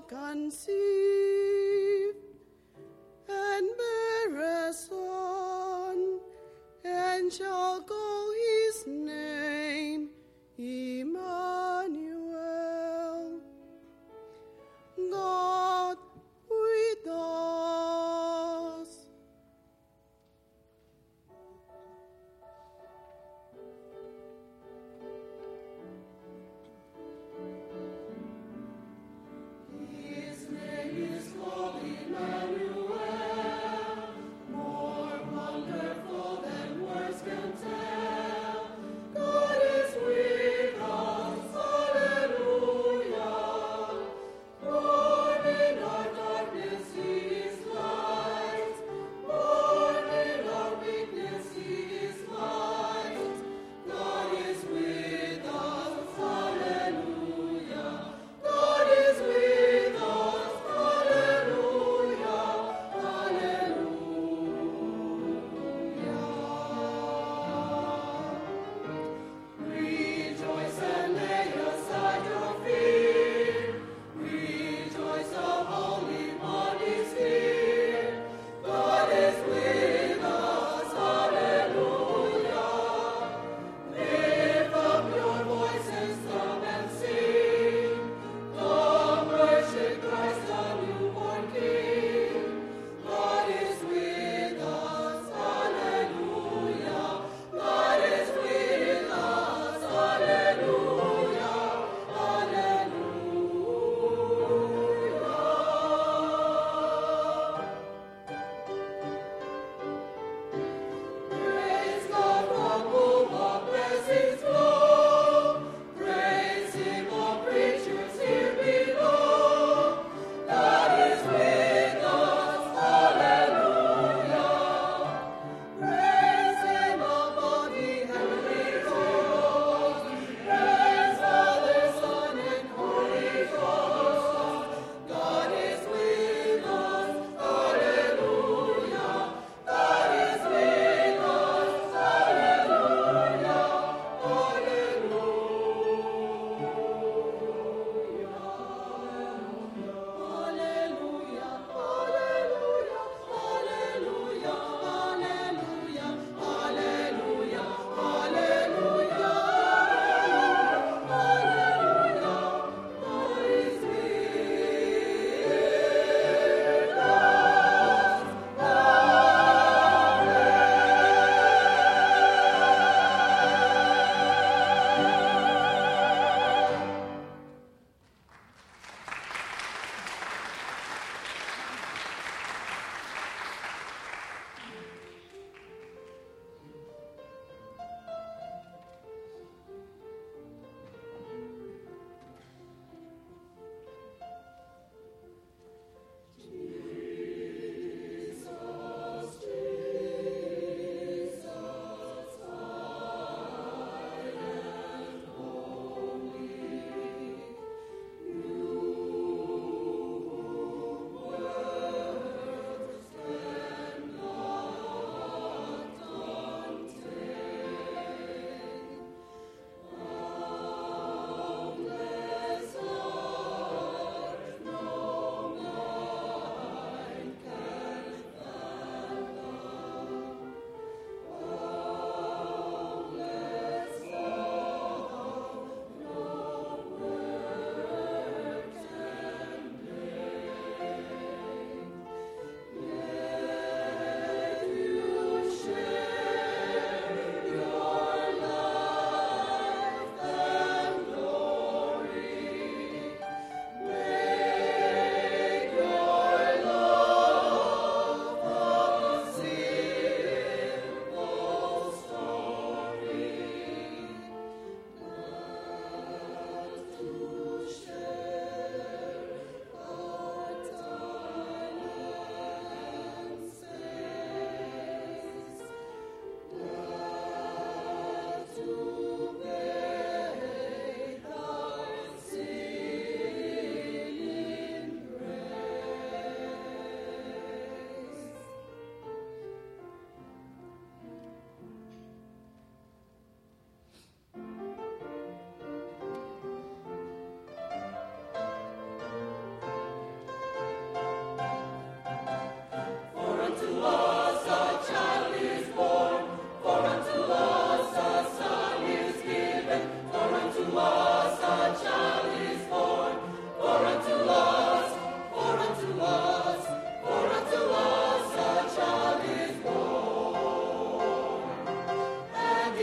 conceive and bear a son, and shall call his name Emmanuel. God with us. His name is called Emmanuel, more wonderful than words can tell. God is with us.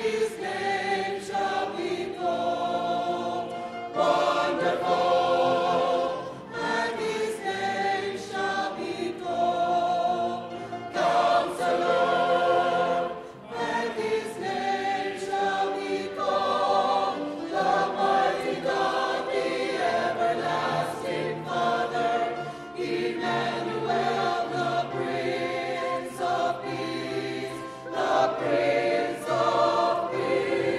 his name shall be called Wonderful, and his name shall be called Counselor, and his name shall be called the mighty God, the everlasting Father, Emmanuel, the Prince of Peace, the Prince of Peace.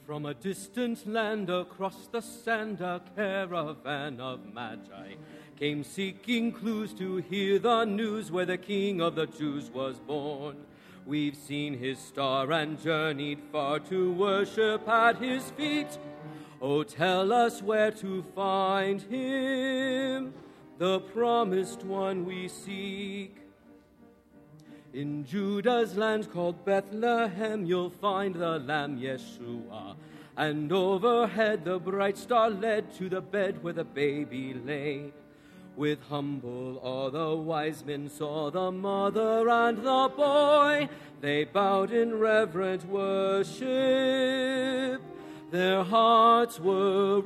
From a distant land across the sand, a caravan of magi came seeking clues to hear the news where the King of the Jews was born. We've seen his star and journeyed far to worship at his feet. Oh, tell us where to find him, the promised one we seek. In Judah's land called Bethlehem, you'll find the Lamb Yeshua. And overhead the bright star led to the bed where the baby lay. With humble awe the wise men saw the mother and the boy. They bowed in reverent worship. Their hearts were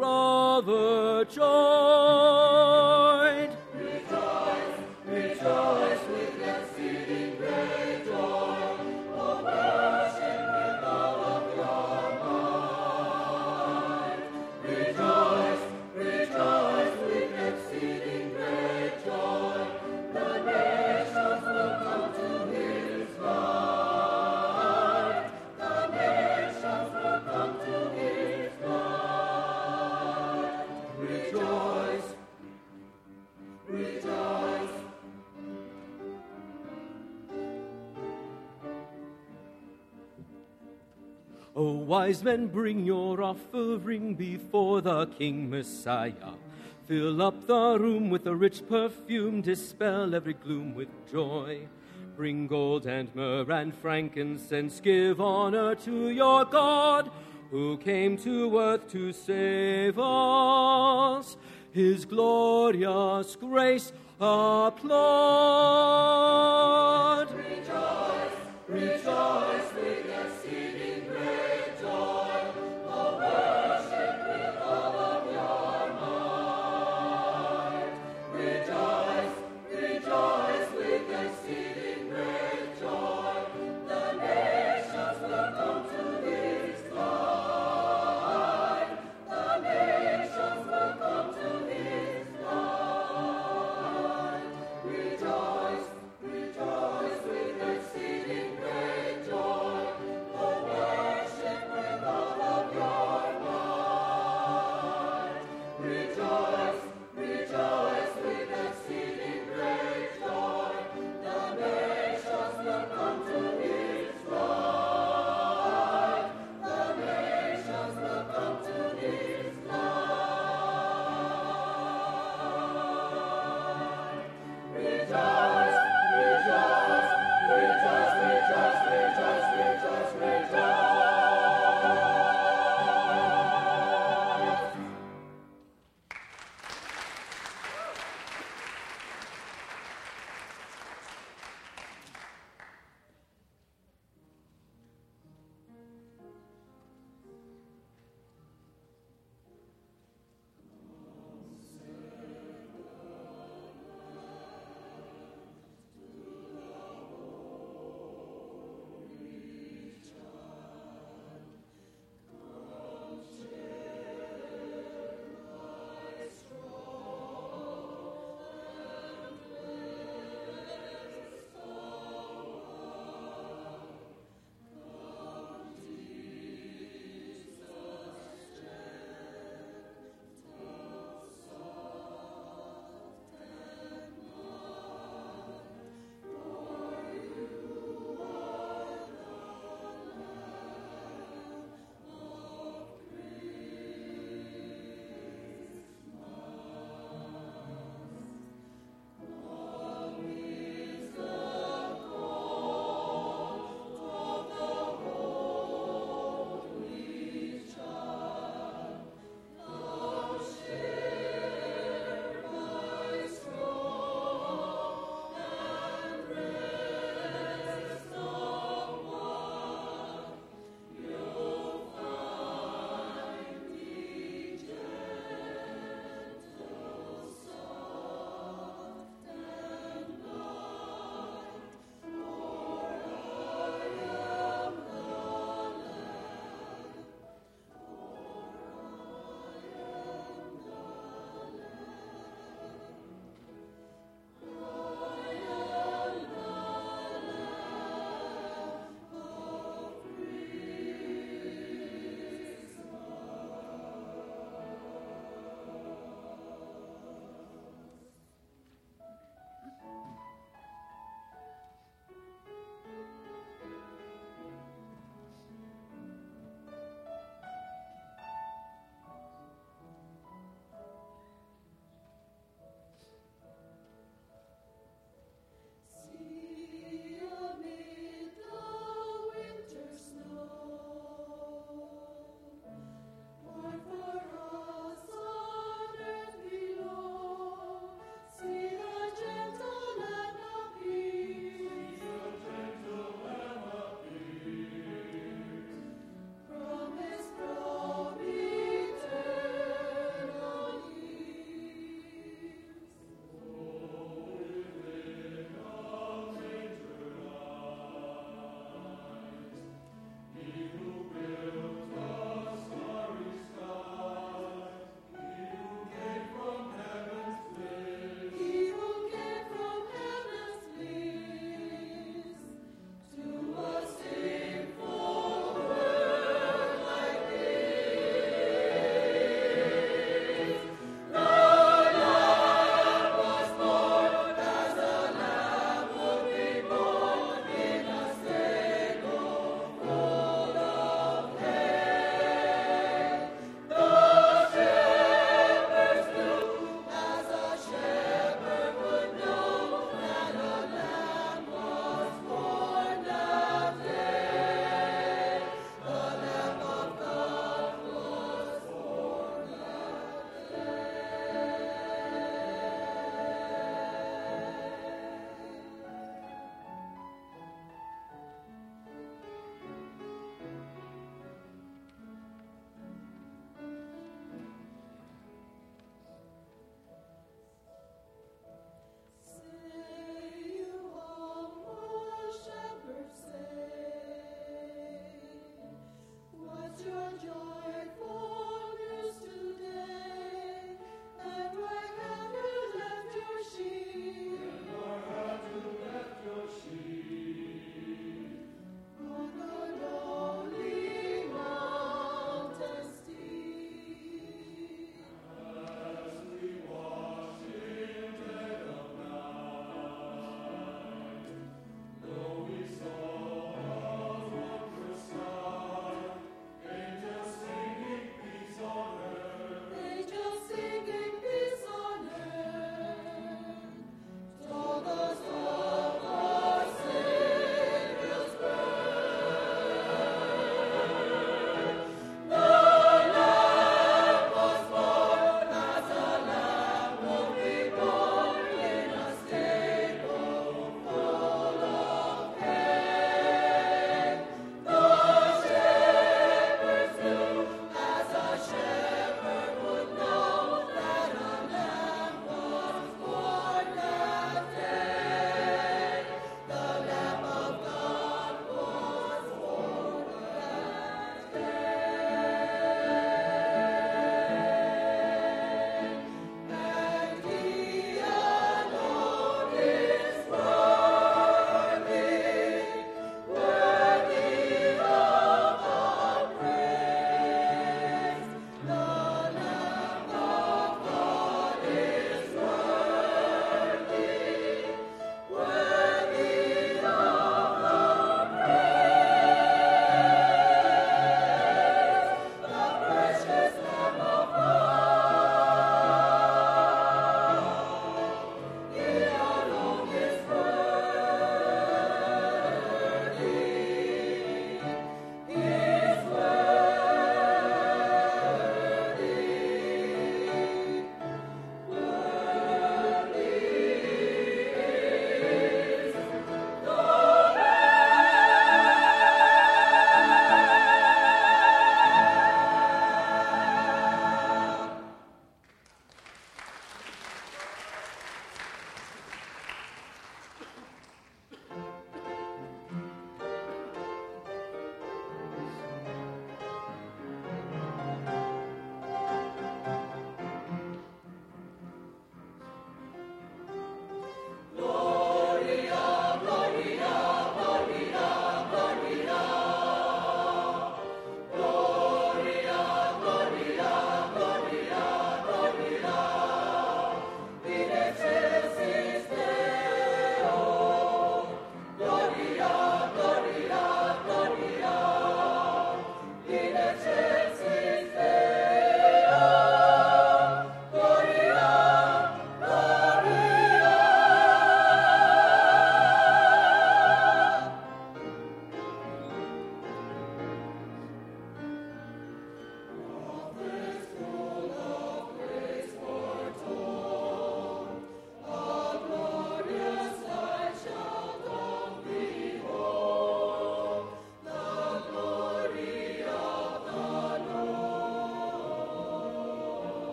overjoyed. Rejoice, rejoice with exceeding great joy. Oh, worship with all of your might. Rejoice, rejoice with exceeding great joy. The nations will come to his light. The nations will come to his light. Rejoice, rejoice. O wise men, bring your offering before the King Messiah. Fill up the room with a rich perfume, dispel every gloom with joy. Bring gold and myrrh and frankincense, give honor to your God, who came to earth to save us. His glorious grace applaud. Rejoice, rejoice with exceeding great joy. Oh, worship with all of your might. Rejoice, rejoice with exceeding great joy. The nations will come to his light. The nations will come to his light. Rejoice, rejoice.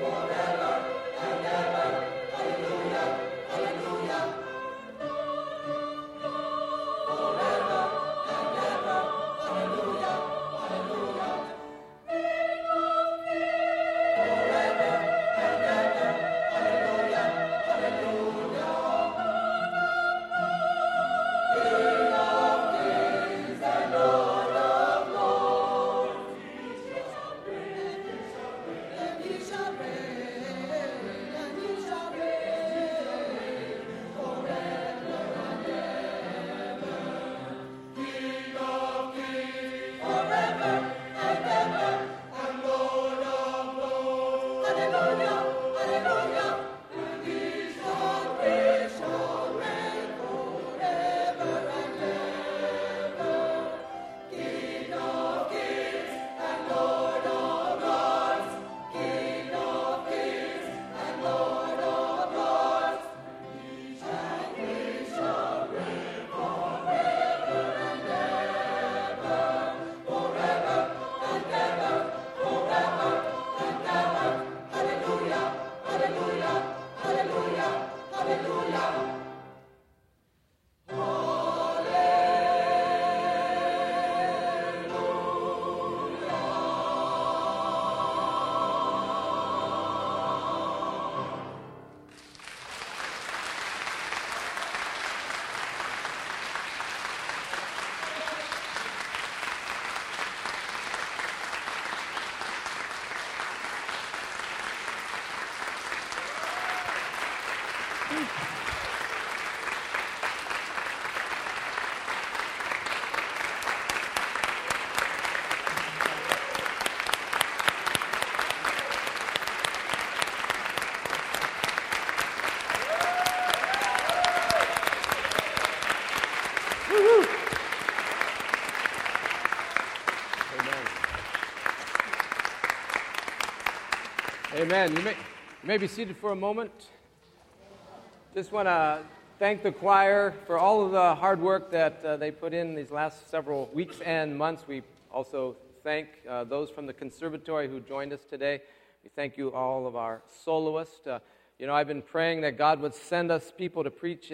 Amen. You may be seated for a moment. Just want to thank the choir for all of the hard work that they put in these last several weeks and months. We also thank those from the conservatory who joined us today. We thank you, all of our soloists. I've been praying that God would send us people to preach.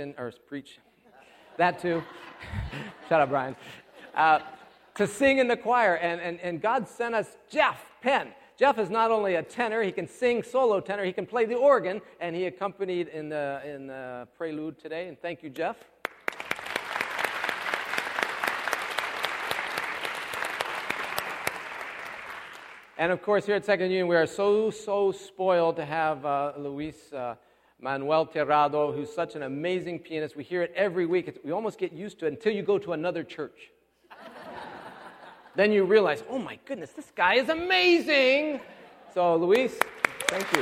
That too. Shut up, Brian. To sing in the choir. And God sent us Jeff Penn. Jeff is not only a tenor, he can sing solo tenor, he can play the organ, and he accompanied in the prelude today. And thank you, Jeff. And of course, here at Second Union, we are so spoiled to have Luis Manuel Terrado, who's such an amazing pianist. We hear it every week. We almost get used to it until you go to another church. Then you realize, oh my goodness, this guy is amazing. So, Luis, thank you.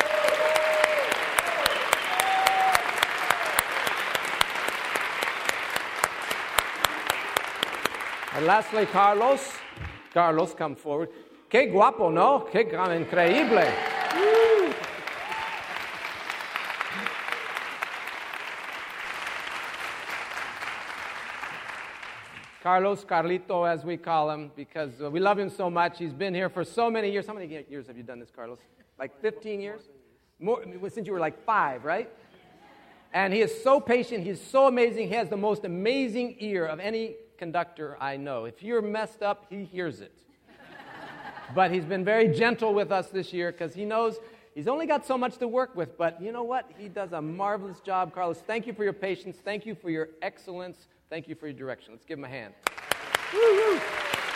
And lastly, Carlos. Carlos, come forward. Qué guapo, ¿no? Qué increíble. Woo. Carlos, Carlito, as we call him, because we love him so much. He's been here for so many years. How many years have you done this, Carlos? Like 15 years? More, since you were like 5, right? And he is so patient. He's so amazing. He has the most amazing ear of any conductor I know. If you're messed up, he hears it. But he's been very gentle with us this year because he knows he's only got so much to work with. But you know what? He does a marvelous job, Carlos. Thank you for your patience. Thank you for your excellence. Thank you for your direction. Let's give him a hand. Woo-hoo.